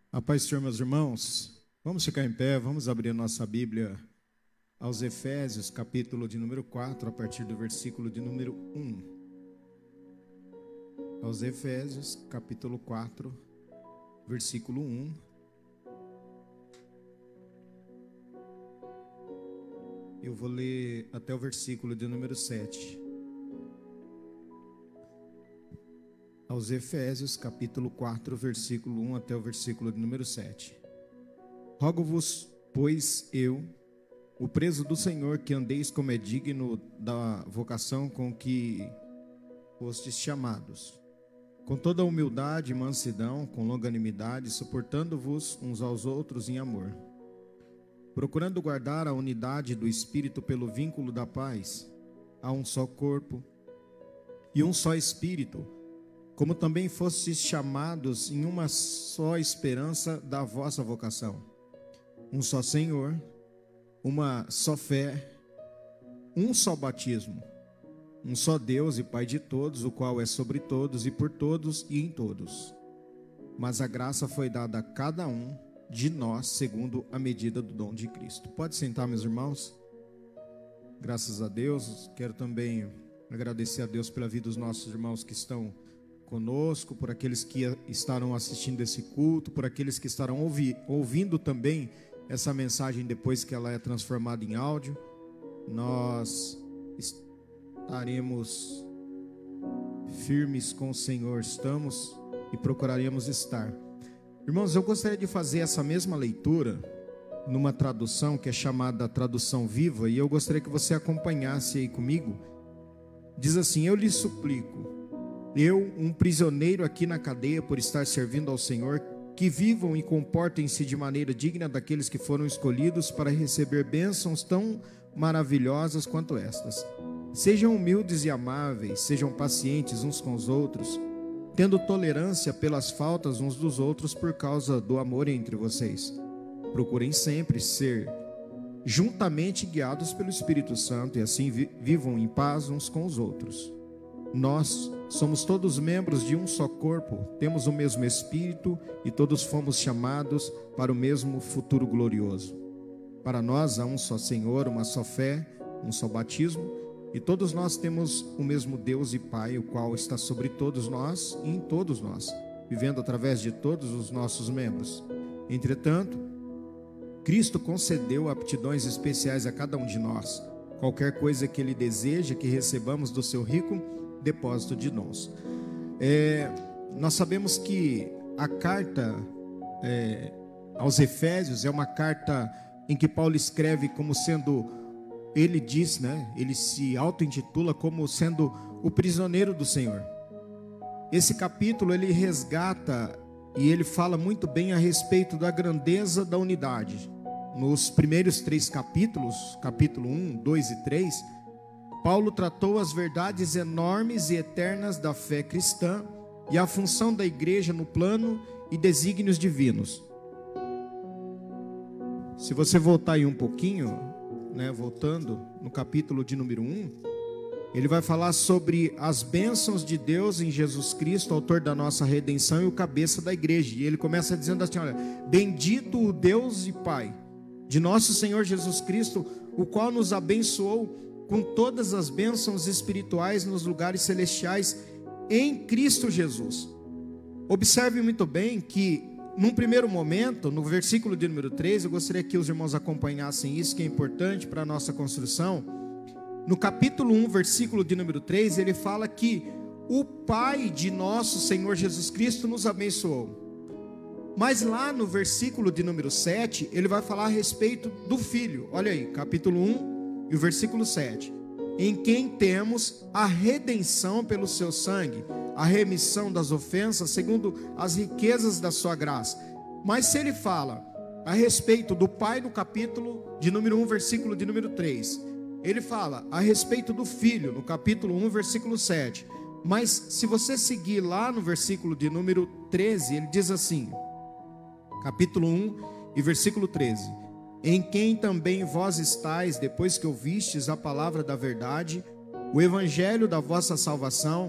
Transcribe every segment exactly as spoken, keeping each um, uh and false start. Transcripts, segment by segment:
A paz do Senhor, meus irmãos. Vamos ficar em pé, vamos abrir a nossa Bíblia aos Efésios, capítulo de número quatro, a partir do versículo de número um. Aos Efésios, capítulo quatro, versículo um. Eu vou ler até o versículo de número sete. Aos Efésios, capítulo quatro, versículo um até o versículo de número sete. Rogo-vos, pois eu, o preso do Senhor, que andeis como é digno da vocação com que fostes chamados, com toda humildade e mansidão, com longanimidade, suportando-vos uns aos outros em amor, procurando guardar a unidade do Espírito pelo vínculo da paz. Há um só corpo e um só Espírito, como também fostes chamados em uma só esperança da vossa vocação. Um só Senhor, uma só fé, um só batismo, um só Deus e Pai de todos, o qual é sobre todos e por todos e em todos. Mas a graça foi dada a cada um de nós segundo a medida do dom de Cristo. Pode sentar, meus irmãos. Graças a Deus. Quero também agradecer a Deus pela vida dos nossos irmãos que estão conosco, por aqueles que estarão assistindo esse culto, por aqueles que estarão ouvi, ouvindo também essa mensagem depois que ela é transformada em áudio. Nós estaremos firmes com o Senhor, estamos e procuraremos estar. Irmãos, eu gostaria de fazer essa mesma leitura numa tradução que é chamada Tradução Viva, e eu gostaria que você acompanhasse aí comigo. Diz assim: eu lhe suplico, eu, um prisioneiro aqui na cadeia por estar servindo ao Senhor, que vivam e comportem-se de maneira digna daqueles que foram escolhidos para receber bênçãos tão maravilhosas quanto estas. Sejam humildes e amáveis, sejam pacientes uns com os outros, tendo tolerância pelas faltas uns dos outros por causa do amor entre vocês. Procurem sempre ser juntamente guiados pelo Espírito Santo e assim vi- vivam em paz uns com os outros. Nós somos todos membros de um só corpo, temos o mesmo Espírito e todos fomos chamados para o mesmo futuro glorioso. Para nós há um só Senhor, uma só fé, um só batismo, e todos nós temos o mesmo Deus e Pai, o qual está sobre todos nós e em todos nós, vivendo através de todos os nossos membros. Entretanto, Cristo concedeu aptidões especiais a cada um de nós. Qualquer coisa que Ele deseja que recebamos do seu rico depósito de dons. É, nós sabemos que a carta é, aos Efésios é uma carta em que Paulo escreve como sendo, ele diz, né? Ele se auto-intitula como sendo o prisioneiro do Senhor. Esse capítulo ele resgata e ele fala muito bem a respeito da grandeza da unidade. Nos primeiros três capítulos, capítulo um, dois e três, Paulo tratou as verdades enormes e eternas da fé cristã e a função da igreja no plano e desígnios divinos. Se você voltar aí um pouquinho, né, voltando no capítulo de número um, ele vai falar sobre as bênçãos de Deus em Jesus Cristo, autor da nossa redenção e o cabeça da igreja. E ele começa dizendo assim: olha, bendito o Deus e Pai de nosso Senhor Jesus Cristo, o qual nos abençoou com todas as bênçãos espirituais nos lugares celestiais em Cristo Jesus. Observe muito bem que, num primeiro momento, no versículo de número três, eu gostaria que os irmãos acompanhassem isso, que é importante para a nossa construção. No capítulo um, versículo de número três, ele fala que o Pai de nosso Senhor Jesus Cristo nos abençoou. Mas lá no versículo de número sete, ele vai falar a respeito do Filho. Olha aí, capítulo um, e o versículo sete: em quem temos a redenção pelo seu sangue, a remissão das ofensas segundo as riquezas da sua graça. Mas se ele fala a respeito do Pai no capítulo de número um, versículo de número três, ele fala a respeito do Filho no capítulo um, versículo sete. Mas se você seguir lá no versículo de número treze, ele diz assim, capítulo um e versículo treze: em quem também vós estáis, depois que ouvistes a palavra da verdade, o evangelho da vossa salvação,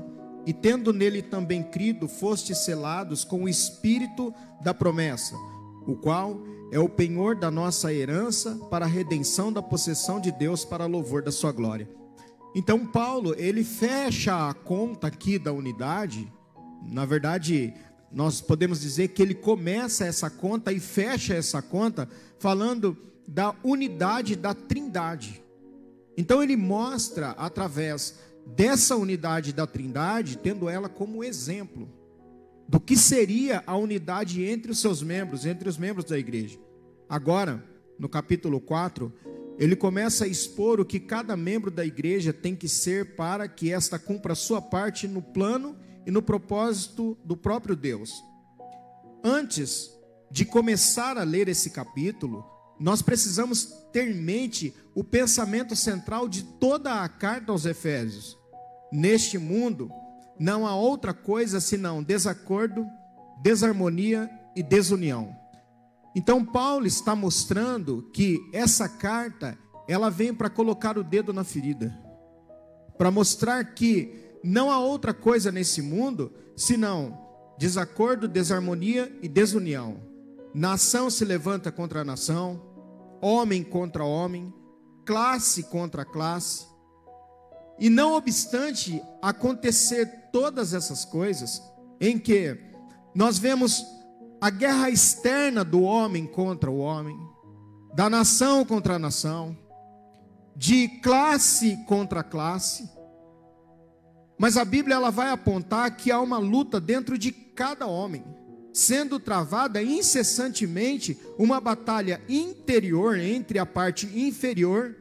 e tendo nele também crido, fostes selados com o Espírito da promessa, o qual é o penhor da nossa herança para a redenção da possessão de Deus para louvor da sua glória. Então Paulo, ele fecha a conta aqui da unidade. Na verdade, nós podemos dizer que ele começa essa conta e fecha essa conta falando da unidade da Trindade. Então ele mostra através dessa unidade da Trindade, tendo ela como exemplo do que seria a unidade entre os seus membros, entre os membros da igreja. Agora, no capítulo quatro, ele começa a expor o que cada membro da igreja tem que ser para que esta cumpra a sua parte no plano e no propósito do próprio Deus. Antes de começar a ler esse capítulo, nós precisamos ter em mente o pensamento central de toda a carta aos Efésios. Neste mundo, não há outra coisa senão desacordo, desarmonia e desunião. Então Paulo está mostrando que essa carta, ela vem para colocar o dedo na ferida, para mostrar que não há outra coisa nesse mundo senão desacordo, desarmonia e desunião. Nação se levanta contra a nação, homem contra homem, classe contra classe. E não obstante acontecer todas essas coisas, em que nós vemos a guerra externa do homem contra o homem, da nação contra a nação, de classe contra classe, mas a Bíblia ela vai apontar que há uma luta dentro de cada homem, sendo travada incessantemente uma batalha interior entre a parte inferior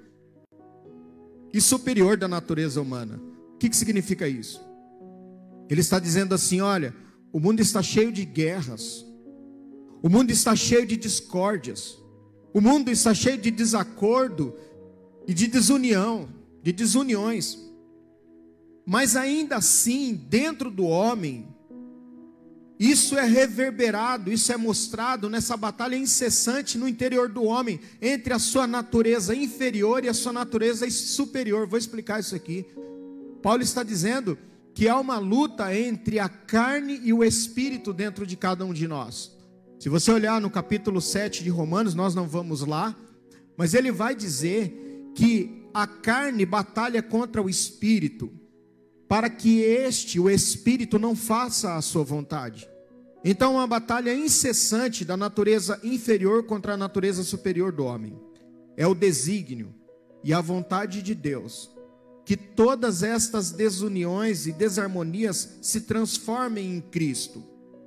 e superior da natureza humana. O que, que significa isso? Ele está dizendo assim: olha, o mundo está cheio de guerras, o mundo está cheio de discórdias, o mundo está cheio de desacordo e de desunião, de desuniões. Mas ainda assim, dentro do homem, isso é reverberado, isso é mostrado nessa batalha incessante no interior do homem, entre a sua natureza inferior e a sua natureza superior. Vou explicar isso aqui. Paulo está dizendo que há uma luta entre a carne e o espírito dentro de cada um de nós. Se você olhar no capítulo sete de Romanos, nós não vamos lá, mas ele vai dizer que a carne batalha contra o espírito, para que este, o espírito, não faça a sua vontade. Então, uma batalha incessante da natureza inferior contra a natureza superior do homem. É o desígnio e a vontade de Deus que todas estas desuniões e desarmonias se transformem em Cristo.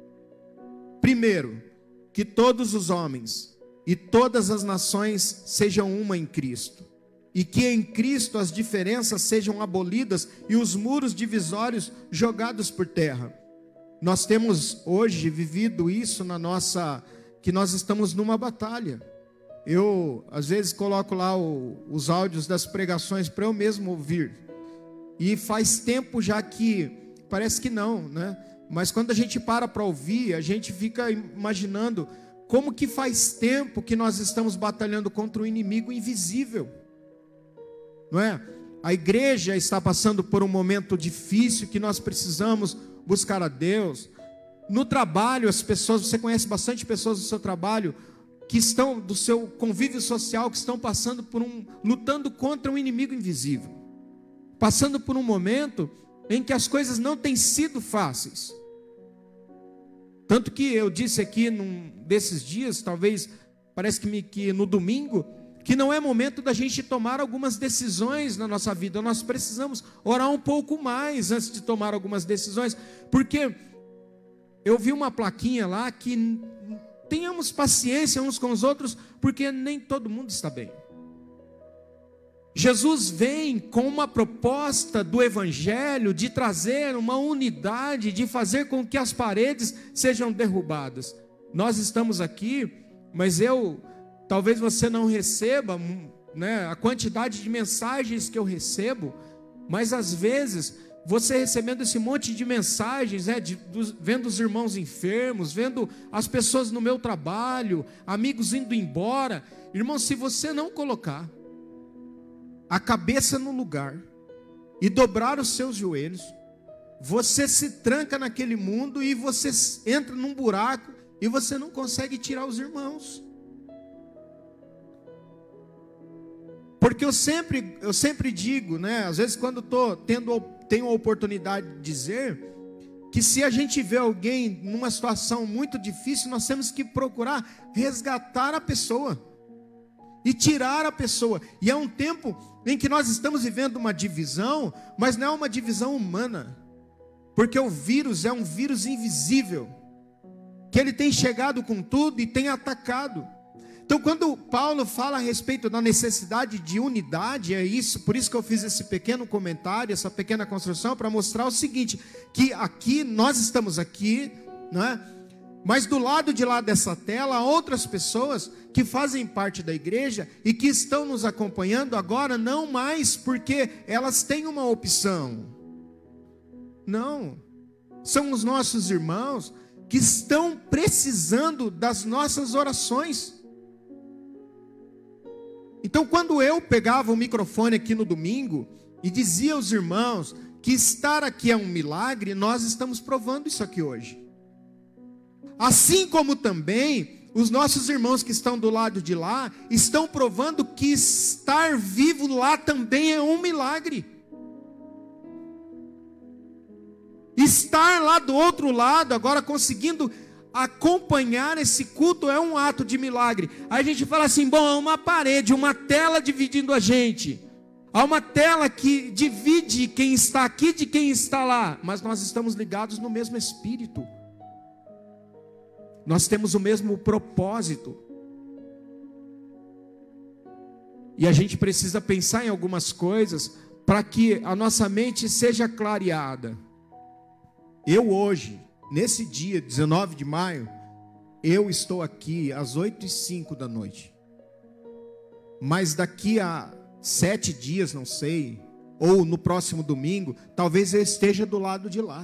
Primeiro, que todos os homens e todas as nações sejam uma em Cristo, e que em Cristo as diferenças sejam abolidas e os muros divisórios jogados por terra. Nós temos hoje vivido isso na nossa, que nós estamos numa batalha. Eu às vezes coloco lá o, os áudios das pregações para eu mesmo ouvir, e faz tempo já que, parece que não, né? Mas quando a gente para para ouvir, a gente fica imaginando como que faz tempo que nós estamos batalhando contra um inimigo invisível. Não é? A igreja está passando por um momento difícil que nós precisamos buscar a Deus. No trabalho, as pessoas, você conhece bastante pessoas do seu trabalho que estão, do seu convívio social, que estão passando por um, lutando contra um inimigo invisível, passando por um momento em que as coisas não têm sido fáceis. Tanto que eu disse aqui num desses dias, talvez, parece que, me, que no domingo, que não é momento da gente tomar algumas decisões na nossa vida. Nós precisamos orar um pouco mais antes de tomar algumas decisões, porque eu vi uma plaquinha lá que tenhamos paciência uns com os outros, porque nem todo mundo está bem. Jesus vem com uma proposta do Evangelho de trazer uma unidade, de fazer com que as paredes sejam derrubadas. Nós estamos aqui, mas eu... talvez você não receba, né, a quantidade de mensagens que eu recebo, mas às vezes, você recebendo esse monte de mensagens, né, de, dos, vendo os irmãos enfermos, vendo as pessoas no meu trabalho, amigos indo embora. Irmão, se você não colocar a cabeça no lugar e dobrar os seus joelhos você se tranca naquele mundo e você entra num buraco e você não consegue tirar os irmãos. Porque eu sempre, eu sempre digo, né, às vezes quando tô tendo, tenho a oportunidade de dizer, que se a gente vê alguém numa situação muito difícil, nós temos que procurar resgatar a pessoa e tirar a pessoa. E é um tempo em que nós estamos vivendo uma divisão, mas não é uma divisão humana, porque o vírus é um vírus invisível, que ele tem chegado com tudo e tem atacado. Então, quando Paulo fala a respeito da necessidade de unidade, é isso, por isso que eu fiz esse pequeno comentário, essa pequena construção, para mostrar o seguinte, que aqui, nós estamos aqui, não é? Mas do lado de lá dessa tela, há outras pessoas que fazem parte da igreja e que estão nos acompanhando agora, não mais porque elas têm uma opção. Não, são os nossos irmãos que estão precisando das nossas orações. Então, quando eu pegava o microfone aqui no domingo e dizia aos irmãos que estar aqui é um milagre, nós estamos provando isso aqui hoje. Assim como também os nossos irmãos que estão do lado de lá estão provando que estar vivo lá também é um milagre. Estar lá do outro lado, agora conseguindo acompanhar esse culto é um ato de milagre. Aí a gente fala assim, bom, há uma parede, uma tela dividindo a gente. Há uma tela que divide quem está aqui de quem está lá. Mas nós estamos ligados no mesmo Espírito. Nós temos o mesmo propósito. E a gente precisa pensar em algumas coisas para que a nossa mente seja clareada. Eu hoje, nesse dia, dezenove de maio, eu estou aqui às oito e cinco da noite. Mas daqui a sete dias, não sei, ou no próximo domingo, talvez eu esteja do lado de lá.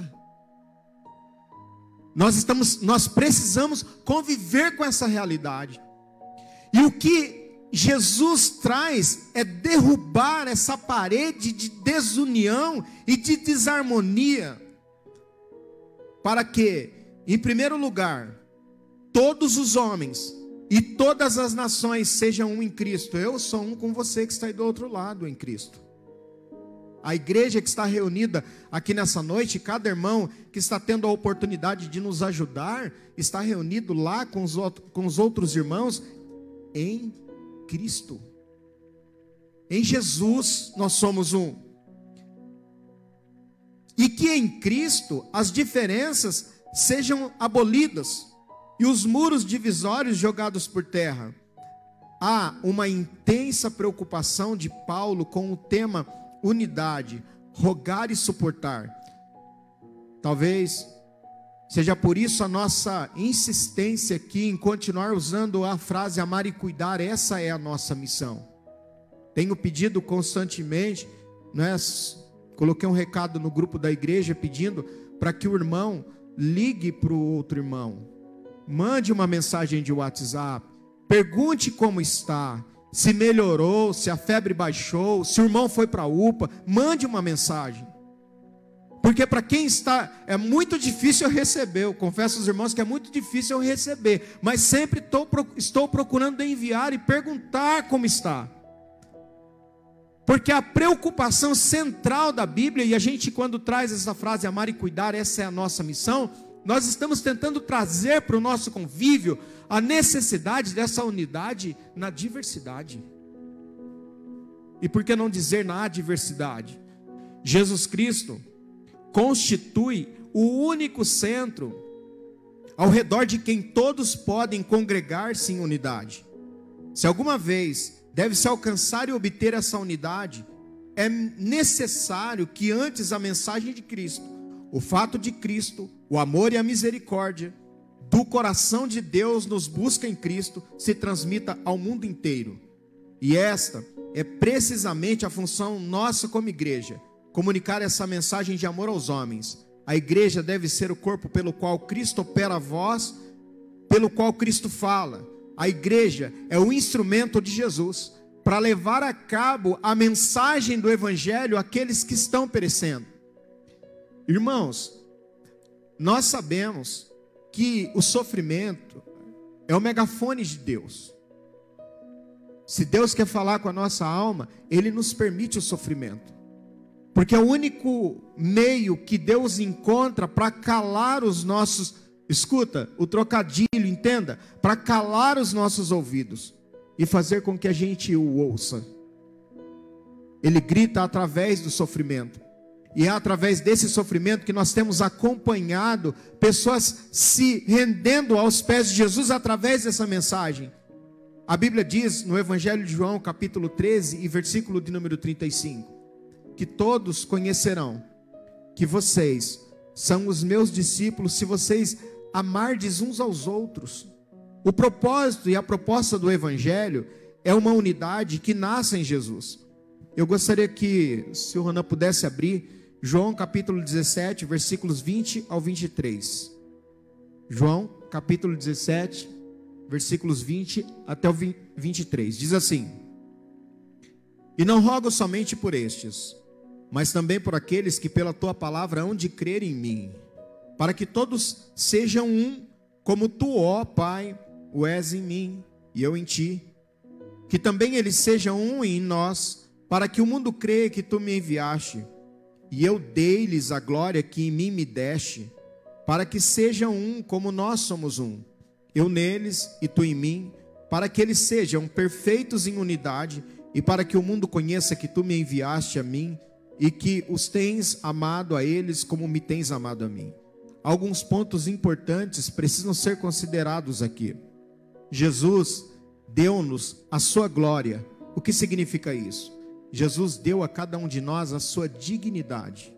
Nós estamos, nós precisamos conviver com essa realidade. E o que Jesus traz é derrubar essa parede de desunião e de desarmonia, para que, em primeiro lugar, todos os homens e todas as nações sejam um em Cristo. Eu sou um com você que está aí do outro lado em Cristo. A igreja que está reunida aqui nessa noite, cada irmão que está tendo a oportunidade de nos ajudar, está reunido lá com os, outro, com os outros irmãos em Cristo. Em Jesus nós somos um. E que em Cristo as diferenças sejam abolidas e os muros divisórios jogados por terra. Há uma intensa preocupação de Paulo com o tema unidade, rogar e suportar. Talvez seja por isso a nossa insistência aqui em continuar usando a frase amar e cuidar. Essa é a nossa missão. Tenho pedido constantemente, não é? Coloquei um recado no grupo da igreja pedindo para que o irmão ligue para o outro irmão, mande uma mensagem de WhatsApp, pergunte como está, se melhorou, se a febre baixou, se o irmão foi para a U P A, mande uma mensagem. Porque para quem está, é muito difícil eu receber, eu confesso aos irmãos que é muito difícil eu receber, mas sempre estou, estou procurando enviar e perguntar como está. Porque a preocupação central da Bíblia, e a gente quando traz essa frase amar e cuidar, essa é a nossa missão, nós estamos tentando trazer para o nosso convívio a necessidade dessa unidade na diversidade. E por que não dizer na adversidade? Jesus Cristo constitui o único centro ao redor de quem todos podem congregar-se em unidade. Se alguma vez deve-se alcançar e obter essa unidade, é necessário que antes a mensagem de Cristo, o fato de Cristo, o amor e a misericórdia do coração de Deus nos busca em Cristo, se transmita ao mundo inteiro. E esta é precisamente a função nossa como igreja, comunicar essa mensagem de amor aos homens. A igreja deve ser o corpo pelo qual Cristo opera a voz, pelo qual Cristo fala. A igreja é o instrumento de Jesus para levar a cabo a mensagem do Evangelho àqueles que estão perecendo. Irmãos, nós sabemos que o sofrimento é o megafone de Deus. Se Deus quer falar com a nossa alma, Ele nos permite o sofrimento. Porque é o único meio que Deus encontra para calar os nossos, escuta, o trocadilho, entenda, para calar os nossos ouvidos e fazer com que a gente o ouça. Ele grita através do sofrimento. E é através desse sofrimento que nós temos acompanhado pessoas se rendendo aos pés de Jesus através dessa mensagem. A Bíblia diz no Evangelho de João, capítulo treze, e versículo de número trinta e cinco, que todos conhecerão que vocês são os meus discípulos se vocês amardes uns aos outros. O propósito e a proposta do Evangelho é uma unidade que nasce em Jesus. Eu gostaria que, se o Ronan pudesse abrir, João capítulo dezessete, versículos vinte ao vinte e três. João capítulo dezessete, versículos vinte até o vinte e três. Diz assim: E não rogo somente por estes, mas também por aqueles que pela tua palavra hão de crer em mim, para que todos sejam um, como tu, ó Pai, o és em mim e eu em ti, que também eles sejam um em nós, para que o mundo creia que tu me enviaste, e eu dei-lhes a glória que em mim me deste, para que sejam um como nós somos um, eu neles e tu em mim, para que eles sejam perfeitos em unidade, e para que o mundo conheça que tu me enviaste a mim, e que os tens amado a eles como me tens amado a mim. Alguns pontos importantes precisam ser considerados aqui. Jesus deu-nos a sua glória. O que significa isso? Jesus deu a cada um de nós a sua dignidade.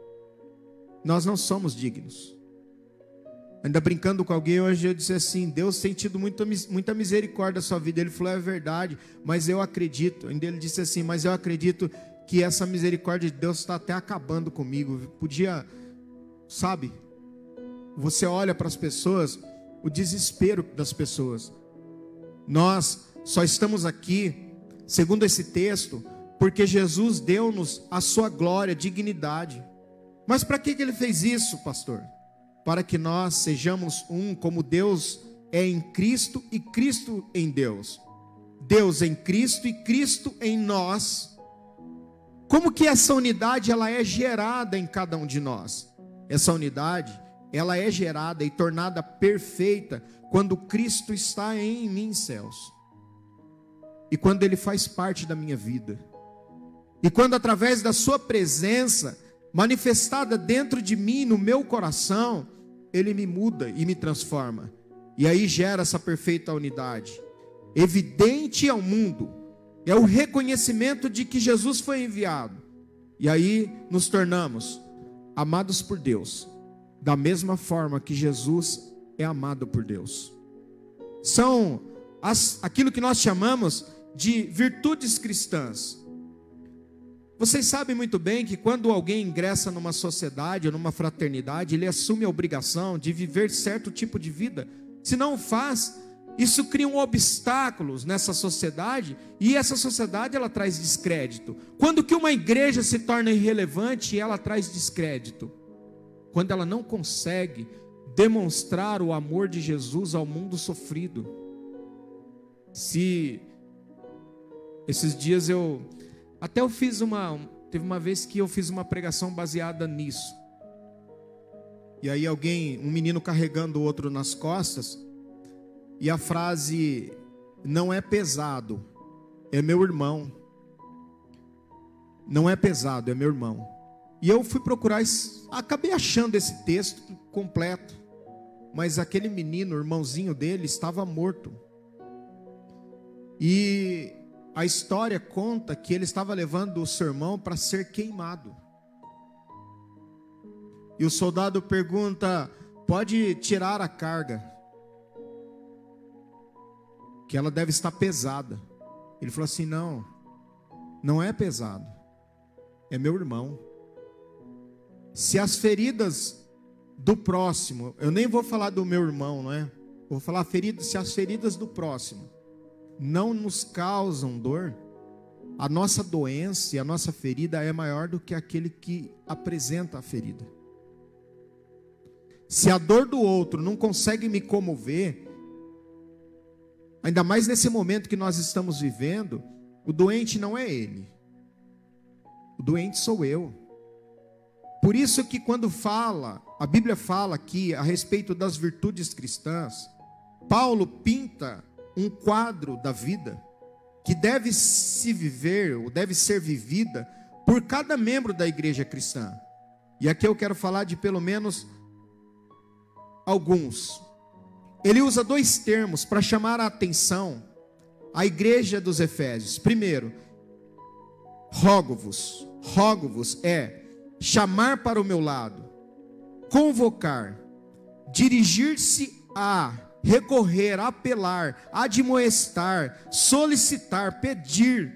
Nós não somos dignos. Ainda brincando com alguém hoje, eu disse assim: Deus tem tido muita, muita misericórdia da sua vida. Ele falou: é verdade, mas eu acredito. Ainda ele disse assim: mas eu acredito que essa misericórdia de Deus está até acabando comigo. Podia, sabe, você olha para as pessoas, o desespero das pessoas. Nós só estamos aqui, segundo esse texto, porque Jesus deu-nos a sua glória, dignidade. Mas para que ele fez isso, pastor? Para que nós sejamos um, como Deus é em Cristo e Cristo em Deus. Deus em Cristo e Cristo em nós. Como que essa unidade ela é gerada em cada um de nós? Essa unidade, ela é gerada e tornada perfeita quando Cristo está em mim, céus. E quando Ele faz parte da minha vida. E quando através da sua presença, manifestada dentro de mim, no meu coração, Ele me muda e me transforma. E aí gera essa perfeita unidade. Evidente ao mundo. É o reconhecimento de que Jesus foi enviado. E aí nos tornamos amados por Deus, da mesma forma que Jesus é amado por Deus. São as, aquilo que nós chamamos de virtudes cristãs. Vocês sabem muito bem que quando alguém ingressa numa sociedade ou numa fraternidade, ele assume a obrigação de viver certo tipo de vida. Se não o faz, isso cria um obstáculos nessa sociedade, e essa sociedade ela traz descrédito. Quando que uma igreja se torna irrelevante, ela traz descrédito. Quando ela não consegue demonstrar o amor de Jesus ao mundo sofrido. Se esses dias eu até eu fiz uma teve uma vez que eu fiz uma pregação baseada nisso. E aí alguém, um menino carregando o outro nas costas, e a frase: não é pesado, é meu irmão. Não é pesado, é meu irmão. E eu fui procurar, acabei achando esse texto completo. Mas aquele menino, o irmãozinho dele, estava morto. E a história conta que ele estava levando o seu irmão para ser queimado. E o soldado pergunta: pode tirar a carga, que ela deve estar pesada. Ele falou assim: não, não é pesado, é meu irmão. Se as feridas do próximo, eu nem vou falar do meu irmão, não é? Vou falar feridas, se as feridas do próximo não nos causam dor, a nossa doença e a nossa ferida é maior do que aquele que apresenta a ferida. Se a dor do outro não consegue me comover, ainda mais nesse momento que nós estamos vivendo, o doente não é ele. O doente sou eu. Por isso que quando fala, a Bíblia fala aqui a respeito das virtudes cristãs, Paulo pinta um quadro da vida que deve se viver, ou deve ser vivida por cada membro da igreja cristã. E aqui eu quero falar de pelo menos alguns. Ele usa dois termos para chamar a atenção à igreja dos Efésios. Primeiro, rogo-vos. Rogo-vos é chamar para o meu lado, convocar, dirigir-se a, recorrer, apelar, admoestar, solicitar, pedir.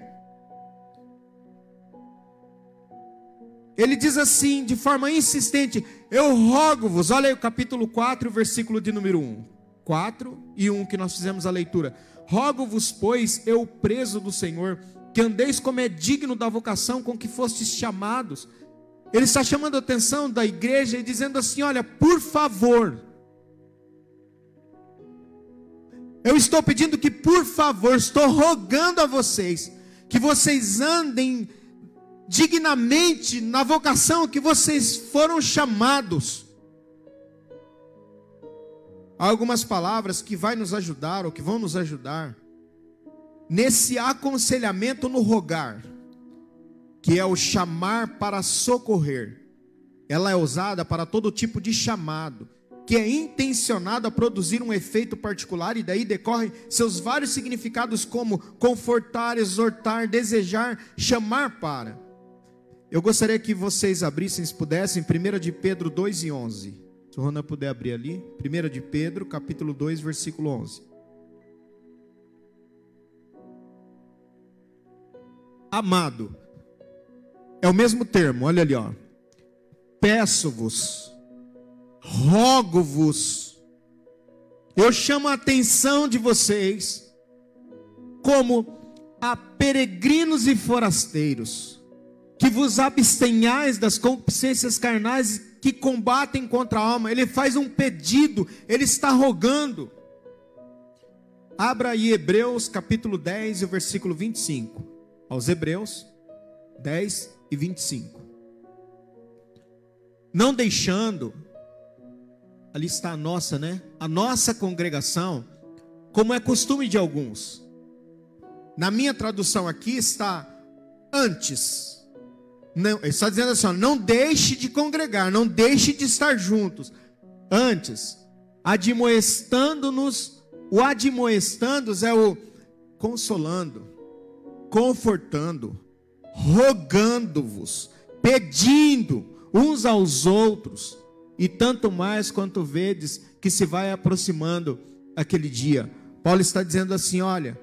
Ele diz assim, de forma insistente, eu rogo-vos. Olha aí o capítulo quatro, versículo de número um. quatro e um que nós fizemos a leitura. Rogo-vos, pois, eu preso do Senhor, que andeis como é digno da vocação com que fostes chamados. Ele está chamando a atenção da igreja e dizendo assim, olha, por favor, eu estou pedindo que, por favor, estou rogando a vocês, que vocês andem dignamente na vocação que vocês foram chamados. Há algumas palavras que vai nos ajudar, ou que vão nos ajudar, nesse aconselhamento no rogar, que é o chamar para socorrer. Ela é usada para todo tipo de chamado, que é intencionado a produzir um efeito particular, e daí decorrem seus vários significados, como confortar, exortar, desejar, chamar para. Eu gostaria que vocês abrissem, se pudessem, primeira de Pedro dois e onze. Se o Ronan puder abrir ali, primeira de Pedro, capítulo dois, versículo onze. Amado, é o mesmo termo, olha ali, ó. Peço-vos, rogo-vos, eu chamo a atenção de vocês, como a peregrinos e forasteiros, que vos abstenhais das concupiscências carnais que combatem contra a alma. Ele faz um pedido, ele está rogando. Abra aí Hebreus capítulo dez e o versículo vinte e cinco. Aos Hebreus dez e vinte e cinco. Não deixando, ali está a nossa, né? A nossa congregação, como é costume de alguns. Na minha tradução aqui está antes. Não, ele está dizendo assim, ó, não deixe de congregar, não deixe de estar juntos. Antes, admoestando-nos, o admoestando-nos é o consolando, confortando, rogando-vos, pedindo uns aos outros, e tanto mais quanto vedes que se vai aproximando aquele dia. Paulo está dizendo assim, olha,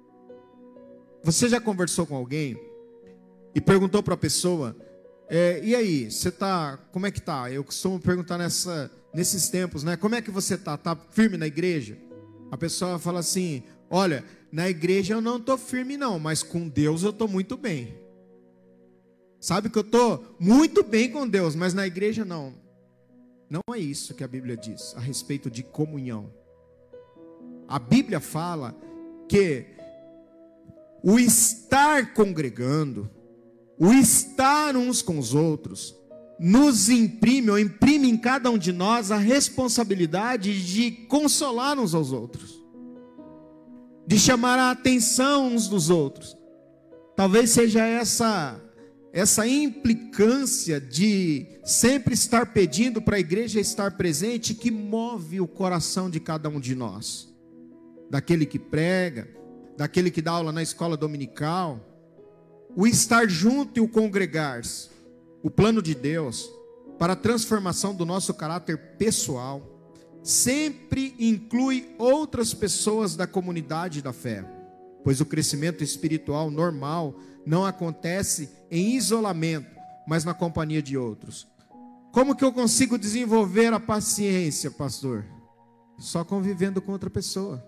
você já conversou com alguém e perguntou para a pessoa, é, e aí, você tá, como é que tá? Eu costumo perguntar nessa, nesses tempos, né? Como é que você tá? Tá firme na igreja? A pessoa fala assim, olha, na igreja eu não tô firme não, mas com Deus eu tô muito bem. Sabe que eu tô muito bem com Deus, mas na igreja não. Não é isso que a Bíblia diz a respeito de comunhão. A Bíblia fala que o estar congregando, o estar uns com os outros, nos imprime, ou imprime em cada um de nós a responsabilidade de consolar uns aos outros, de chamar a atenção uns dos outros. Talvez seja essa, essa implicância de sempre estar pedindo para a igreja estar presente que move o coração de cada um de nós, daquele que prega, daquele que dá aula na escola dominical. O estar junto e o congregar-se, o plano de Deus para a transformação do nosso caráter pessoal, sempre inclui outras pessoas da comunidade da fé, pois o crescimento espiritual normal não acontece em isolamento, mas na companhia de outros. Como que eu consigo desenvolver a paciência, pastor? Só convivendo com outra pessoa.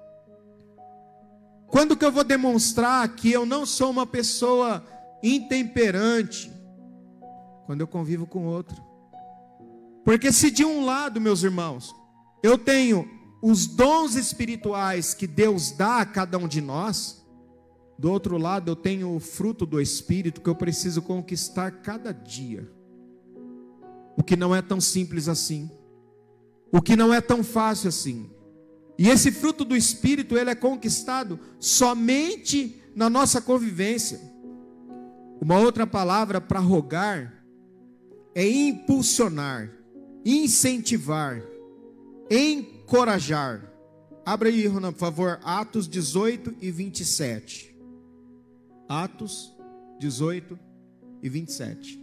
Quando que eu vou demonstrar que eu não sou uma pessoa intemperante? Quando eu convivo com outro. Porque se de um lado, meus irmãos, eu tenho os dons espirituais que Deus dá a cada um de nós, do outro lado eu tenho o fruto do Espírito que eu preciso conquistar cada dia. O que não é tão simples assim. O que não é tão fácil assim. E esse fruto do Espírito, ele é conquistado somente na nossa convivência. Uma outra palavra para rogar é impulsionar, incentivar, encorajar. Abra aí, Ronan, por favor, Atos dezoito e vinte e sete. Atos dezoito e vinte e sete.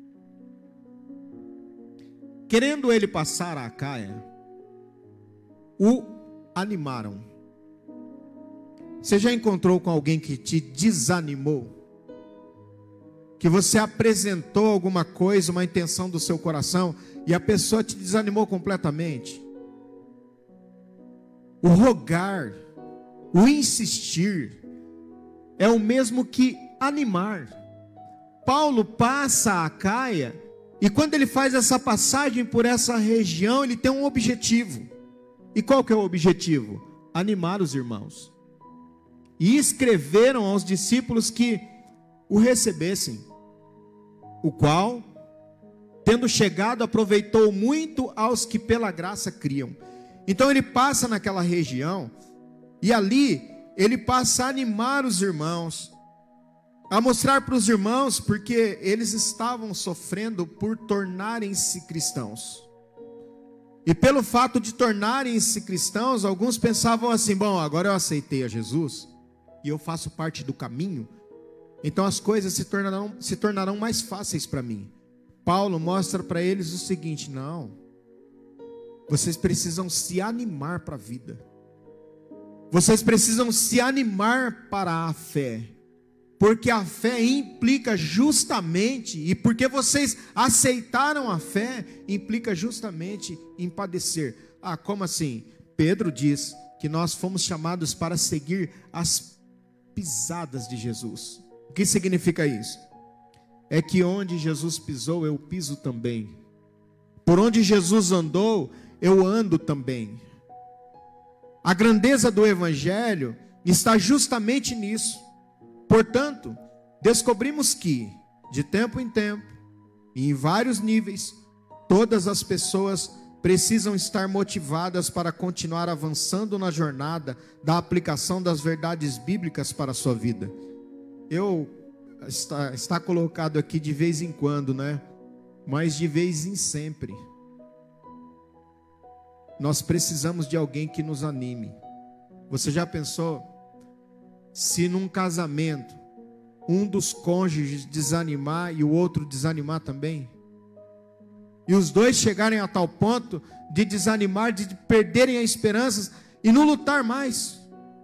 Querendo ele passar a Acaia, o animaram. Você já encontrou com alguém que te desanimou? Que você apresentou alguma coisa, uma intenção do seu coração, e a pessoa te desanimou completamente? O rogar, o insistir, é o mesmo que animar. Paulo passa a Acaia, e quando ele faz essa passagem por essa região, ele tem um objetivo. E qual que é o objetivo? Animar os irmãos. E escreveram aos discípulos que o recebessem, o qual, tendo chegado, aproveitou muito aos que pela graça criam. Então ele passa naquela região, e ali ele passa a animar os irmãos, a mostrar para os irmãos, porque eles estavam sofrendo por tornarem-se cristãos. E pelo fato de tornarem-se cristãos, alguns pensavam assim: bom, agora eu aceitei a Jesus, e eu faço parte do caminho, então as coisas se tornarão, se tornarão mais fáceis para mim. Paulo mostra para eles o seguinte: não, vocês precisam se animar para a vida, vocês precisam se animar para a fé, porque a fé implica justamente, e porque vocês aceitaram a fé, implica justamente em padecer. Ah, como assim? Pedro diz que nós fomos chamados para seguir as pisadas de Jesus. O que significa isso? É que onde Jesus pisou, eu piso também. Por onde Jesus andou, eu ando também. A grandeza do Evangelho está justamente nisso. Portanto, descobrimos que, de tempo em tempo, e em vários níveis, todas as pessoas precisam estar motivadas para continuar avançando na jornada da aplicação das verdades bíblicas para a sua vida. Eu, está, está colocado aqui de vez em quando, né? Mas de vez em sempre. Nós precisamos de alguém que nos anime. Você já pensou? Se num casamento, um dos cônjuges desanimar e o outro desanimar também, e os dois chegarem a tal ponto de desanimar, de perderem a esperança e não lutar mais.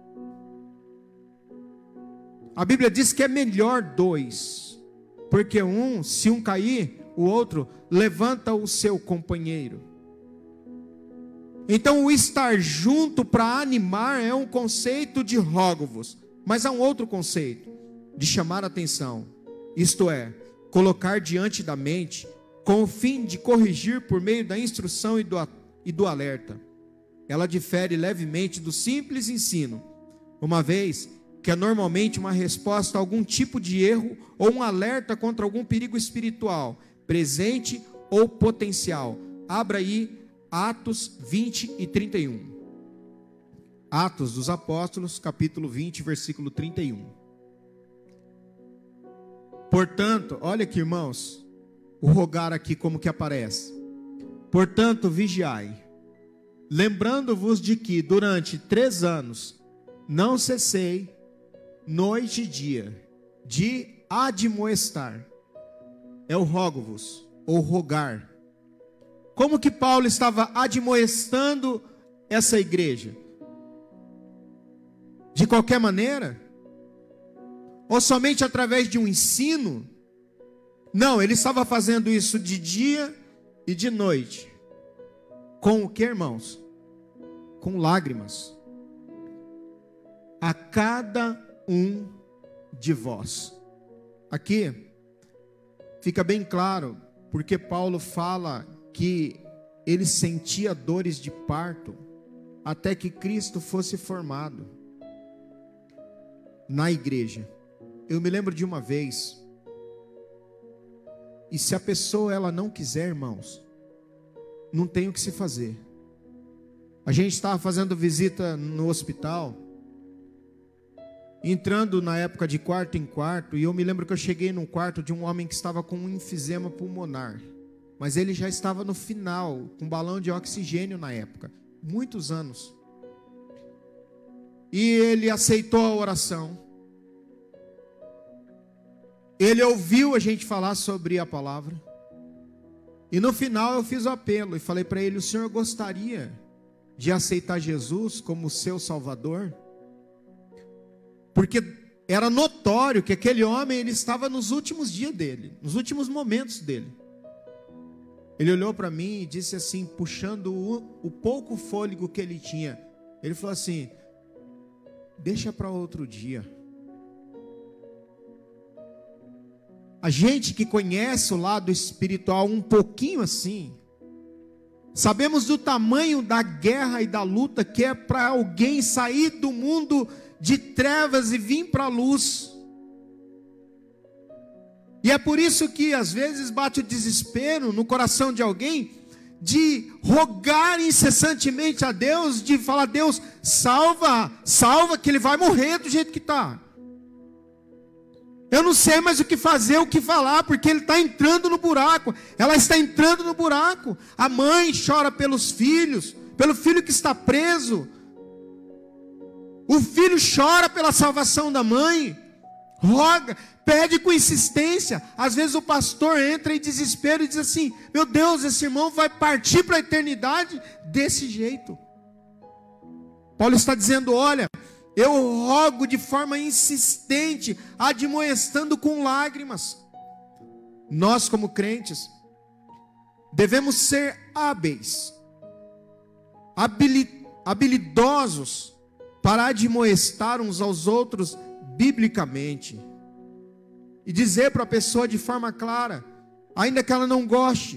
A Bíblia diz que é melhor dois, porque um, se um cair, o outro levanta o seu companheiro. Então o estar junto para animar é um conceito de rógovos. Mas há um outro conceito, de chamar a atenção, isto é, colocar diante da mente, com o fim de corrigir por meio da instrução e do, e do alerta. Ela difere levemente do simples ensino, uma vez que é normalmente uma resposta a algum tipo de erro ou um alerta contra algum perigo espiritual, presente ou potencial. Abra aí Atos vinte e trinta e um. Atos dos Apóstolos, capítulo vinte, versículo trinta e um. Portanto, olha aqui, irmãos, o rogar aqui como que aparece. Portanto, vigiai, lembrando-vos de que durante três anos não cessei, noite e dia, de admoestar. É o rogo-vos, ou rogar. Como que Paulo estava admoestando essa igreja? De qualquer maneira? Ou somente através de um ensino? Não, ele estava fazendo isso de dia e de noite. Com o que, irmãos? Com lágrimas. A cada um de vós. Aqui fica bem claro, porque Paulo fala que ele sentia dores de parto até que Cristo fosse formado na igreja. Eu me lembro de uma vez, e se a pessoa ela não quiser, irmãos, não tem o que se fazer. A gente estava fazendo visita no hospital, entrando na época de quarto em quarto, e eu me lembro que eu cheguei num quarto de um homem que estava com um enfisema pulmonar, mas ele já estava no final, com um balão de oxigênio na época, muitos anos. E ele aceitou a oração. Ele ouviu a gente falar sobre a palavra. E no final eu fiz o apelo e falei para ele: o senhor gostaria de aceitar Jesus como seu Salvador? Porque era notório que aquele homem ele estava nos últimos dias dele, nos últimos momentos dele. Ele olhou para mim e disse assim, puxando o, o pouco fôlego que ele tinha. Ele falou assim: deixa para outro dia. A gente que conhece o lado espiritual um pouquinho assim, sabemos do tamanho da guerra e da luta que é para alguém sair do mundo de trevas e vir para a luz. E é por isso que às vezes bate o desespero no coração de alguém, de rogar incessantemente a Deus, de falar: Deus, salva, salva, que ele vai morrer do jeito que está. Eu não sei mais o que fazer, o que falar, porque ele está entrando no buraco, ela está entrando no buraco. A mãe chora pelos filhos, pelo filho que está preso. O filho chora pela salvação da mãe, roga, pede com insistência. Às vezes o pastor entra em desespero e diz assim: meu Deus, esse irmão vai partir para a eternidade desse jeito. Paulo está dizendo: olha, eu rogo de forma insistente, admoestando com lágrimas. Nós como crentes devemos ser hábeis, habilidosos para admoestar uns aos outros biblicamente e dizer para a pessoa de forma clara, ainda que ela não goste.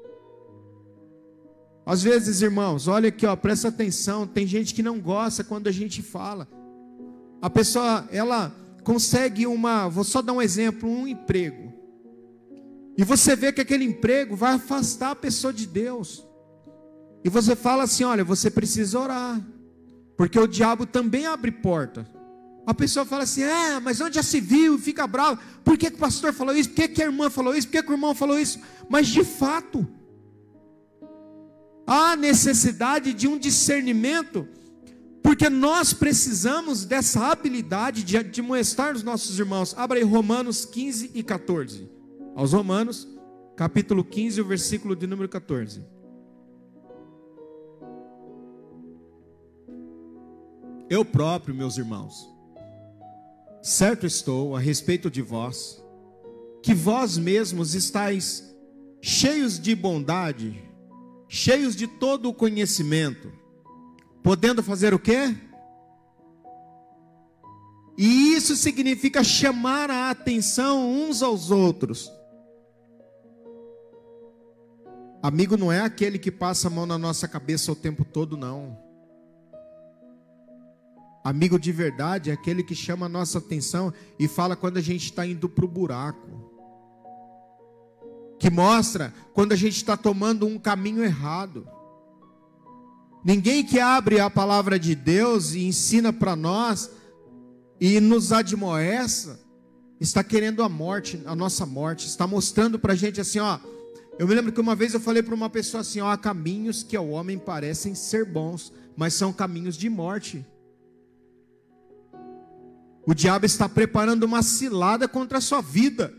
Às vezes, irmãos, olha aqui, ó, presta atenção, tem gente que não gosta quando a gente fala. A pessoa, ela consegue uma, vou só dar um exemplo, um emprego. E você vê que aquele emprego vai afastar a pessoa de Deus. E você fala assim: olha, você precisa orar, porque o diabo também abre porta. A pessoa fala assim: é, mas onde já se viu? E fica bravo. Por que, que o pastor falou isso? Por que, que a irmã falou isso? Por que, que o irmão falou isso? Mas de fato, há necessidade de um discernimento, porque nós precisamos dessa habilidade de admoestar os nossos irmãos. Abra aí Romanos quinze e quatorze. Aos Romanos, capítulo quinze, o versículo de número quatorze. Eu próprio, meus irmãos, certo estou a respeito de vós, que vós mesmos estáis cheios de bondade, cheios de todo o conhecimento, podendo fazer o quê? E isso significa chamar a atenção uns aos outros. Amigo não é aquele que passa a mão na nossa cabeça o tempo todo, não. Amigo de verdade é aquele que chama a nossa atenção e fala quando a gente está indo para o buraco, que mostra quando a gente está tomando um caminho errado. Ninguém que abre a palavra de Deus e ensina para nós e nos admoesta está querendo a morte, a nossa morte, está mostrando para a gente assim, ó. Eu me lembro que uma vez eu falei para uma pessoa assim: ó, há caminhos que ao homem parecem ser bons, mas são caminhos de morte. O diabo está preparando uma cilada contra a sua vida.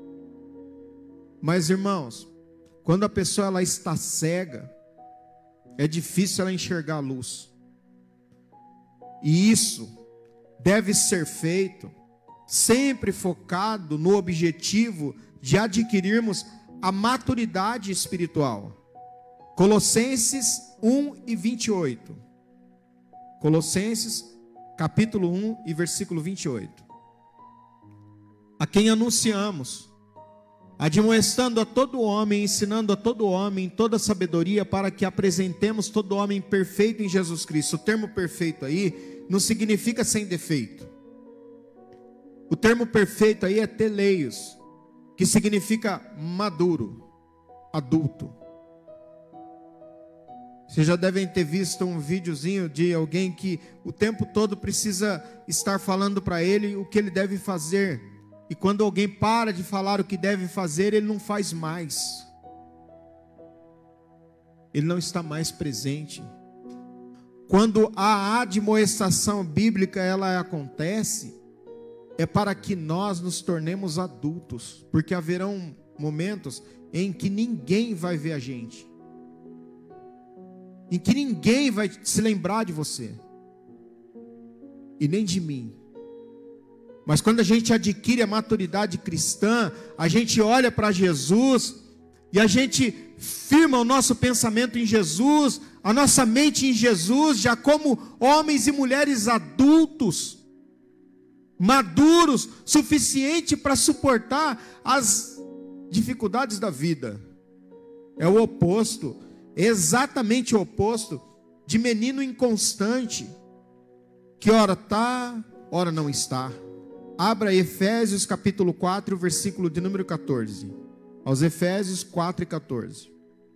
Mas, irmãos, quando a pessoa ela está cega, é difícil ela enxergar a luz. E isso deve ser feito sempre focado no objetivo de adquirirmos a maturidade espiritual. Colossenses um e vinte e oito. Colossenses capítulo um e versículo vinte e oito. A quem anunciamos admoestando a todo homem, ensinando a todo homem toda sabedoria, para que apresentemos todo homem perfeito em Jesus Cristo. O termo perfeito aí não significa sem defeito. O termo perfeito aí é teleios, que significa maduro, adulto. Vocês já devem ter visto um videozinho de alguém que o tempo todo precisa estar falando para ele o que ele deve fazer. E quando alguém para de falar o que deve fazer, ele não faz mais. Ele não está mais presente. Quando a admoestação bíblica ela acontece, é para que nós nos tornemos adultos. Porque haverão momentos em que ninguém vai ver a gente. Em que ninguém vai se lembrar de você. E nem de mim. Mas quando a gente adquire a maturidade cristã, a gente olha para Jesus e a gente firma o nosso pensamento em Jesus, a nossa mente em Jesus, já como homens e mulheres adultos, maduros, suficiente para suportar as dificuldades da vida. É o oposto, é exatamente o oposto de menino inconstante, que ora está, ora não está. Abra Efésios capítulo quatro, versículo de número quatorze. Aos Efésios quatro e quatorze.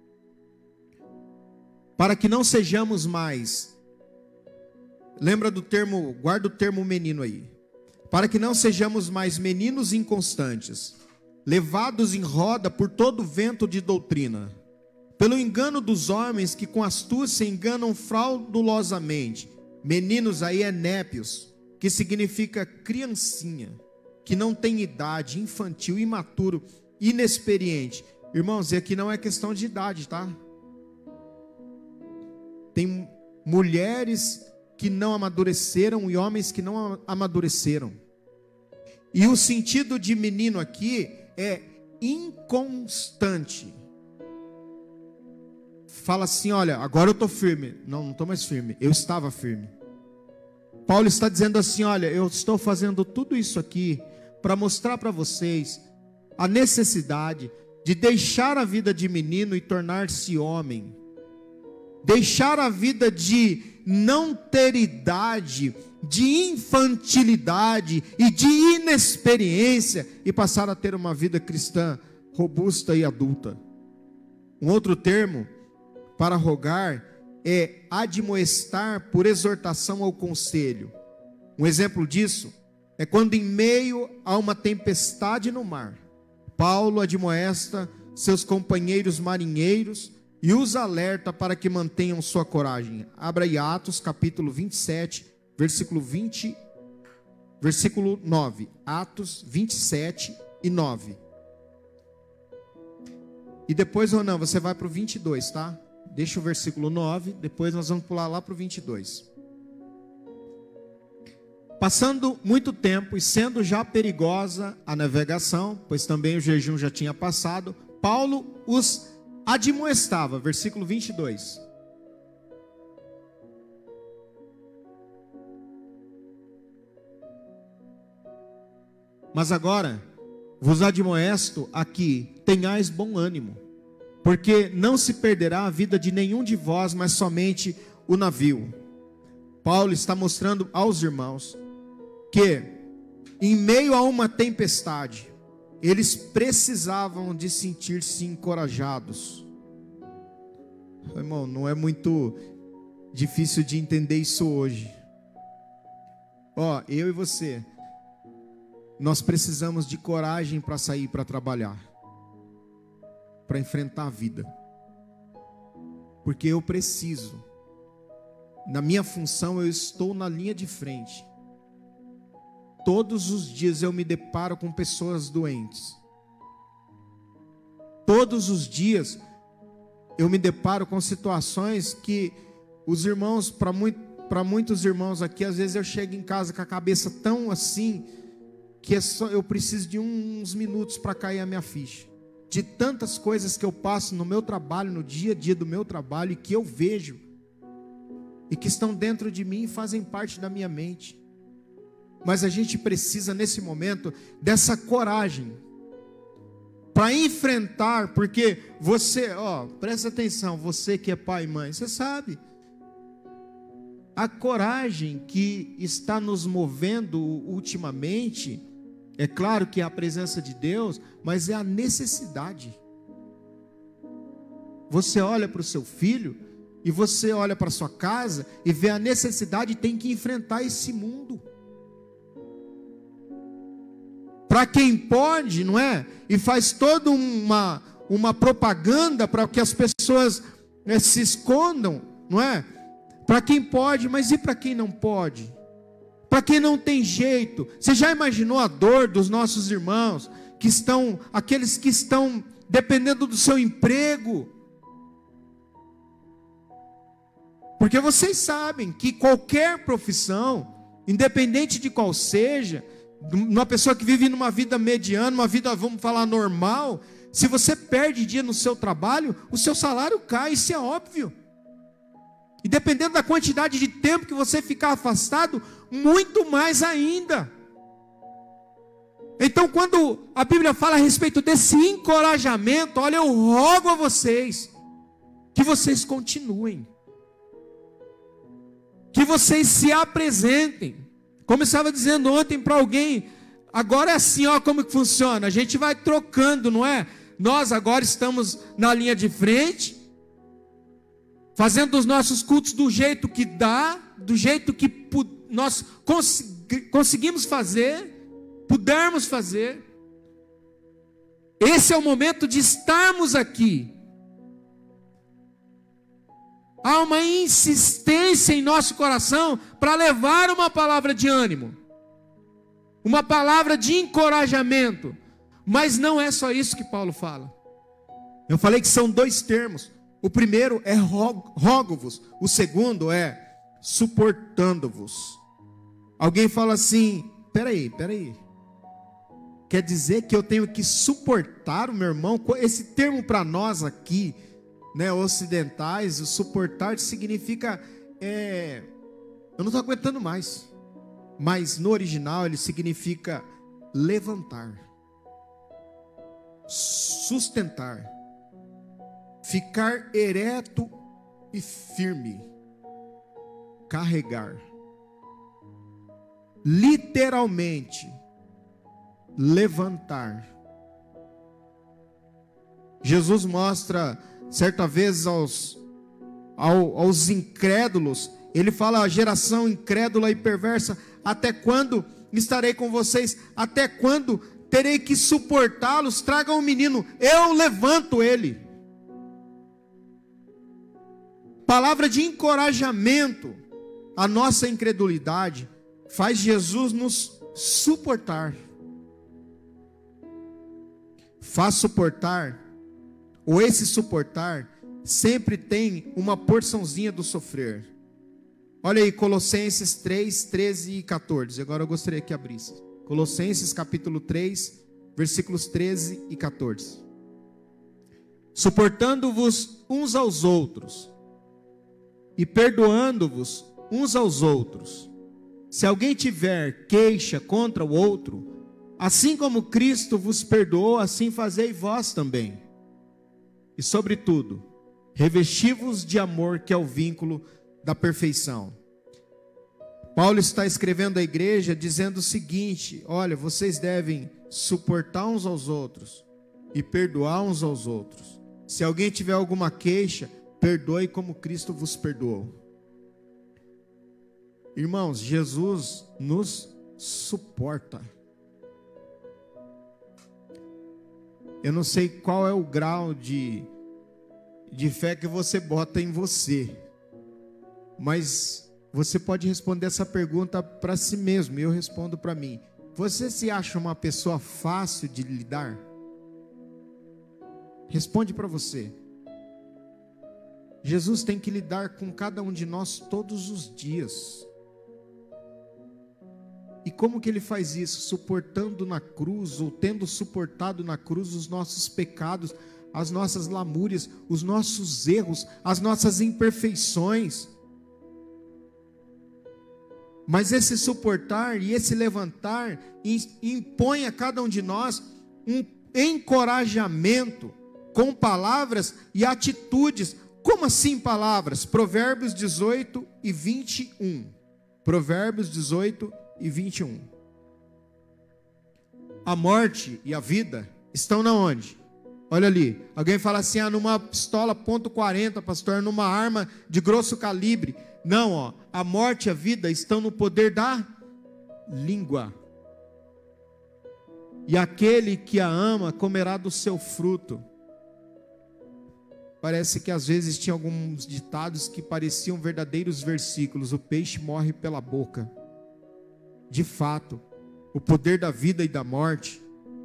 Para que não sejamos mais, lembra do termo, guarda o termo menino aí. Para que não sejamos mais meninos inconstantes, levados em roda por todo vento de doutrina, pelo engano dos homens que com astúcia enganam fraudulosamente. Meninos aí é népios, que significa criancinha, que não tem idade, infantil, imaturo, inexperiente. Irmãos, e aqui não é questão de idade, tá? Tem mulheres que não amadureceram e homens que não amadureceram. E o sentido de menino aqui é inconstante. Fala assim, olha, agora eu estou firme. Não, não estou mais firme, eu estava firme. Paulo está dizendo assim, olha, eu estou fazendo tudo isso aqui para mostrar para vocês a necessidade de deixar a vida de menino e tornar-se homem. Deixar a vida de não ter idade, de infantilidade e de inexperiência e passar a ter uma vida cristã robusta e adulta. Um outro termo para rogar é admoestar por exortação ao conselho. Um exemplo disso é quando em meio a uma tempestade no mar, Paulo admoesta seus companheiros marinheiros e os alerta para que mantenham sua coragem. Abra aí Atos capítulo vinte e sete, versículo vinte, versículo nove. Atos vinte e sete e nove. E depois, ou não, você vai para o vinte e dois, tá? Deixa o versículo nove, depois nós vamos pular lá para o vinte e dois. Passando muito tempo e sendo já perigosa a navegação, pois também o jejum já tinha passado, Paulo os admoestava, versículo vinte e dois. Mas agora vos admoesto a que tenhais bom ânimo, porque não se perderá a vida de nenhum de vós, mas somente o navio. Paulo está mostrando aos irmãos que, em meio a uma tempestade, eles precisavam de sentir-se encorajados. Irmão, não é muito difícil de entender isso hoje. Ó, eu e você, nós precisamos de coragem para sair para trabalhar, para enfrentar a vida, porque eu preciso. Na minha função eu estou na linha de frente. Todos os dias eu me deparo com pessoas doentes. Todos os dias eu me deparo com situações que os irmãos, para muito, para muitos irmãos aqui, às vezes eu chego em casa com a cabeça tão assim, que é só, eu preciso de uns minutos para cair a minha ficha. De tantas coisas que eu passo no meu trabalho, no dia a dia do meu trabalho, e que eu vejo, e que estão dentro de mim e fazem parte da minha mente. Mas a gente precisa nesse momento dessa coragem para enfrentar, porque você, ó, presta atenção, você que é pai e mãe, você sabe, a coragem que está nos movendo ultimamente, é claro que é a presença de Deus, mas é a necessidade. Você olha para o seu filho, e você olha para a sua casa, e vê a necessidade e tem que enfrentar esse mundo. Para quem pode, não é? E faz toda uma, uma propaganda para que as pessoas é, se escondam, não é? Para quem pode, mas e para quem não pode? Para quem não tem jeito? Você já imaginou a dor dos nossos irmãos, que estão, aqueles que estão dependendo do seu emprego? Porque vocês sabem que qualquer profissão, independente de qual seja, uma pessoa que vive numa vida mediana, uma vida, vamos falar, normal, se você perde dia no seu trabalho, o seu salário cai, isso é óbvio. E dependendo da quantidade de tempo que você ficar afastado, muito mais ainda. Então, quando a Bíblia fala a respeito desse encorajamento, olha, eu rogo a vocês, que vocês continuem, que vocês se apresentem. Como eu estava dizendo ontem para alguém, agora é assim, ó, como que funciona, a gente vai trocando, não é? Nós agora estamos na linha de frente, fazendo os nossos cultos do jeito que dá, do jeito que nós conseguimos fazer, pudermos fazer. Esse é o momento de estarmos aqui. Há uma insistência em nosso coração para levar uma palavra de ânimo, uma palavra de encorajamento, mas não é só isso que Paulo fala. Eu falei que são dois termos. O primeiro é rogo-vos, o segundo é suportando-vos. Alguém fala assim, peraí, peraí, quer dizer que eu tenho que suportar o meu irmão? Esse termo para nós aqui, né, ocidentais, o suportar significa, é, eu não estou aguentando mais, mas no original ele significa levantar, sustentar, ficar ereto e firme, carregar, literalmente, levantar. Jesus mostra certa vez aos, ao, aos incrédulos, ele fala, a geração incrédula e perversa, até quando estarei com vocês? Até quando terei que suportá-los? Tragam um menino, eu levanto ele. Palavra de encorajamento. A nossa incredulidade faz Jesus nos suportar. Faz suportar, ou esse suportar, sempre tem uma porçãozinha do sofrer. Olha aí, Colossenses três, treze e quatorze. Agora eu gostaria que abrisse. Colossenses capítulo três, versículos treze e quatorze. Suportando-vos uns aos outros, e perdoando-vos uns aos outros. Se alguém tiver queixa contra o outro, assim como Cristo vos perdoou, assim fazei vós também. E sobretudo, revesti-vos de amor, que é o vínculo da perfeição. Paulo está escrevendo à igreja dizendo o seguinte, olha, vocês devem suportar uns aos outros e perdoar uns aos outros. Se alguém tiver alguma queixa, perdoe como Cristo vos perdoou. Irmãos, Jesus nos suporta. Eu não sei qual é o grau de, de fé que você bota em você, mas você pode responder essa pergunta para si mesmo, e eu respondo para mim. Você se acha uma pessoa fácil de lidar? Responde para você. Jesus tem que lidar com cada um de nós todos os dias. E como que ele faz isso? Suportando na cruz, ou tendo suportado na cruz os nossos pecados, as nossas lamúrias, os nossos erros, as nossas imperfeições. Mas esse suportar e esse levantar impõe a cada um de nós um encorajamento com palavras e atitudes. Como assim palavras? Provérbios dezoito e vinte e um. Provérbios dezoito e vinte e um. A morte e a vida estão na onde? Olha ali, alguém fala assim, ah, numa pistola ponto quarenta, pastor, numa arma de grosso calibre. Não, ó, a morte e a vida estão no poder da língua. E aquele que a ama comerá do seu fruto. Parece que às vezes tinha alguns ditados que pareciam verdadeiros versículos. O peixe morre pela boca. De fato, o poder da vida e da morte,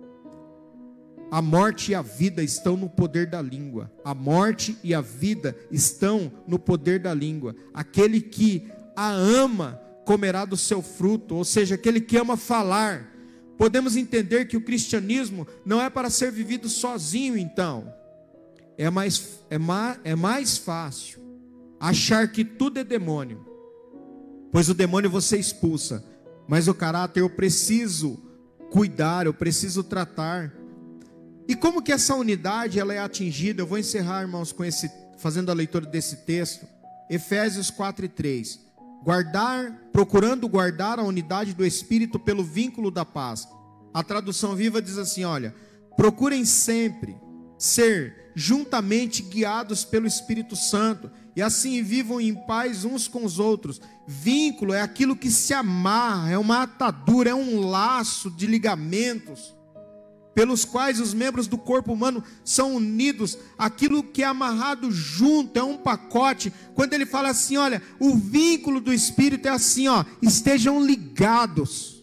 a morte e a vida estão no poder da língua. A morte e a vida estão no poder da língua. Aquele que a ama comerá do seu fruto, ou seja, aquele que ama falar. Podemos entender que o cristianismo não é para ser vivido sozinho, então. É mais, é, ma, é mais fácil achar que tudo é demônio, pois o demônio você expulsa, mas o caráter eu preciso cuidar, eu preciso tratar. E como que essa unidade ela é atingida? Eu vou encerrar, irmãos, com esse, fazendo a leitura desse texto. Efésios quatro e três. Guardar, procurando guardar a unidade do Espírito pelo vínculo da paz. A tradução viva diz assim, olha, procurem sempre ser juntamente guiados pelo Espírito Santo, e assim vivam em paz uns com os outros. Vínculo é aquilo que se amarra, é uma atadura, é um laço de ligamentos, pelos quais os membros do corpo humano são unidos. Aquilo que é amarrado junto, é um pacote. Quando ele fala assim, olha, o vínculo do Espírito é assim, ó, estejam ligados.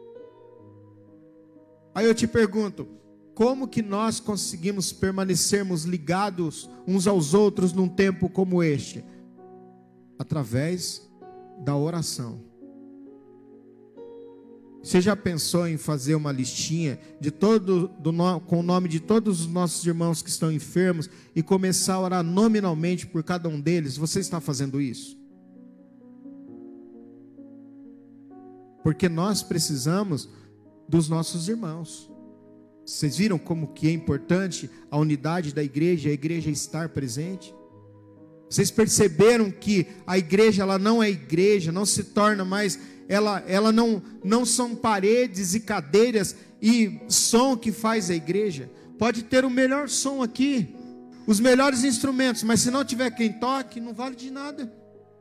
Aí eu te pergunto, como que nós conseguimos permanecermos ligados uns aos outros num tempo como este? Através da oração. Você já pensou em fazer uma listinha de todo, do, com o nome de todos os nossos irmãos que estão enfermos e começar a orar nominalmente por cada um deles? Você está fazendo isso? Porque nós precisamos dos nossos irmãos. Vocês viram como que é importante a unidade da igreja, a igreja estar presente? Vocês perceberam que a igreja ela não é igreja, não se torna mais, ela, ela não, não são paredes e cadeiras e som que faz a igreja. Pode ter o melhor som aqui, os melhores instrumentos, mas se não tiver quem toque, não vale de nada.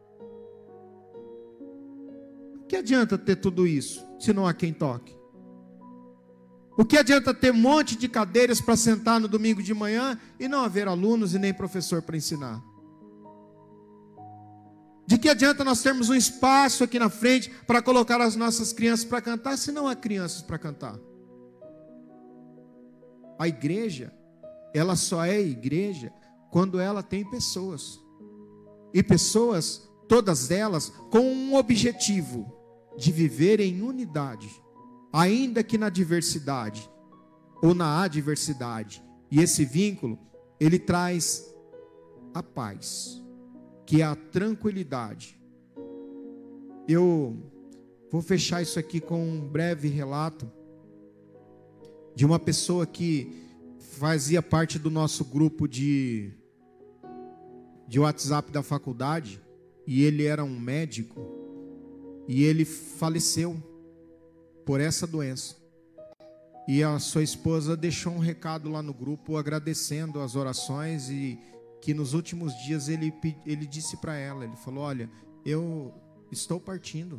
O que adianta ter tudo isso, se não há quem toque? O que adianta ter um monte de cadeiras para sentar no domingo de manhã e não haver alunos e nem professor para ensinar? De que adianta nós termos um espaço aqui na frente para colocar as nossas crianças para cantar, se não há crianças para cantar? A igreja, ela só é igreja quando ela tem pessoas. E pessoas, todas elas, com um objetivo de viver em unidade. Ainda que na diversidade, ou na adversidade. E esse vínculo, ele traz a paz, que é a tranquilidade. Eu vou fechar isso aqui com um breve relato de uma pessoa que fazia parte do nosso grupo de, de WhatsApp da faculdade, e ele era um médico, e ele faleceu por essa doença. E a sua esposa deixou um recado lá no grupo agradecendo as orações, e que nos últimos dias ele, ele disse para ela, ele falou, olha, eu estou partindo,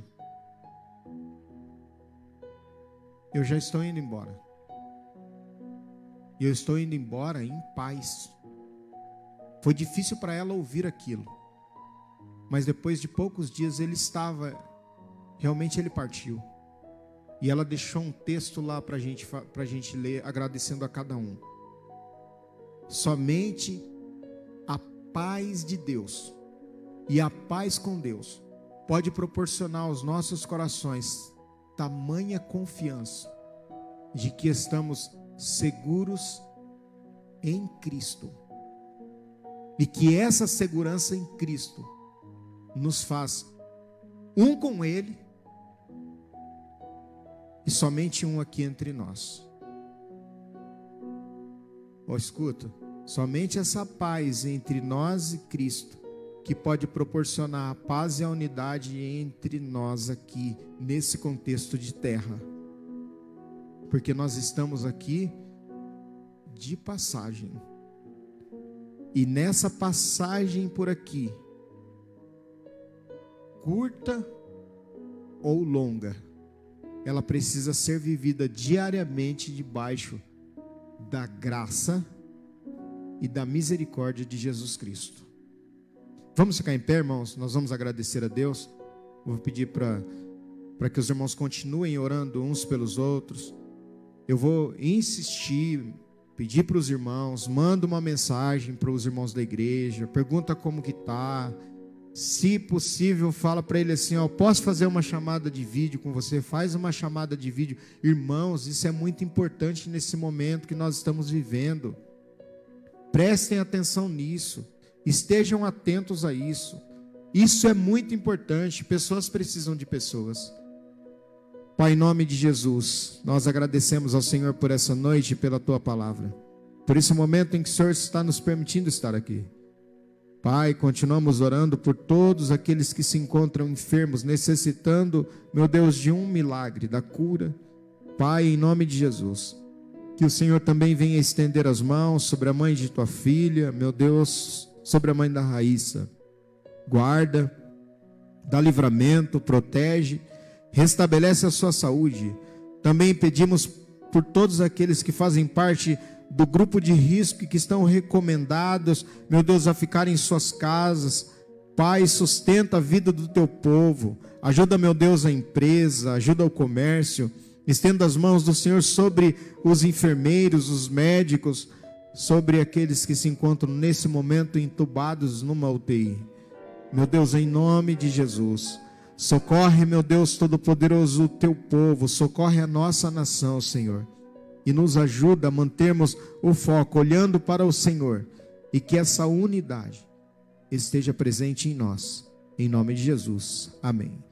eu já estou indo embora, e eu estou indo embora em paz. Foi difícil para ela ouvir aquilo, mas depois de poucos dias ele estava, realmente ele partiu. E ela deixou um texto lá para gente, a gente ler, agradecendo a cada um. Somente a paz de Deus e a paz com Deus pode proporcionar aos nossos corações tamanha confiança de que estamos seguros em Cristo. E que essa segurança em Cristo nos faz um com Ele, e somente um aqui entre nós. Ó, escuta, somente essa paz entre nós e Cristo que pode proporcionar a paz e a unidade entre nós aqui, nesse contexto de terra. Porque nós estamos aqui de passagem. E nessa passagem por aqui, curta ou longa, ela precisa ser vivida diariamente debaixo da graça e da misericórdia de Jesus Cristo. Vamos ficar em pé, irmãos? Nós vamos agradecer a Deus. Vou pedir para para que os irmãos continuem orando uns pelos outros. Eu vou insistir, pedir para os irmãos, manda uma mensagem para os irmãos da igreja, pergunta como que está. Se possível, fala para ele assim, ó, posso fazer uma chamada de vídeo com você? Faz uma chamada de vídeo. Irmãos, isso é muito importante nesse momento que nós estamos vivendo. Prestem atenção nisso. Estejam atentos a isso. Isso é muito importante. Pessoas precisam de pessoas. Pai, em nome de Jesus, nós agradecemos ao Senhor por essa noite e pela Tua palavra. Por esse momento em que o Senhor está nos permitindo estar aqui. Pai, continuamos orando por todos aqueles que se encontram enfermos, necessitando, meu Deus, de um milagre, da cura. Pai, em nome de Jesus, que o Senhor também venha estender as mãos sobre a mãe de Tua filha, meu Deus, sobre a mãe da Raíssa. Guarda, dá livramento, protege, restabelece a sua saúde. Também pedimos por todos aqueles que fazem parte do grupo de risco e que estão recomendados, meu Deus, a ficarem em suas casas. Pai, sustenta a vida do Teu povo. Ajuda, meu Deus, a empresa, ajuda o comércio. Estenda as mãos do Senhor sobre os enfermeiros, os médicos, sobre aqueles que se encontram nesse momento entubados numa U T I. Meu Deus, em nome de Jesus, socorre, meu Deus Todo-Poderoso, o Teu povo, socorre a nossa nação, Senhor, e nos ajuda a mantermos o foco, olhando para o Senhor, e que essa unidade esteja presente em nós, em nome de Jesus, amém.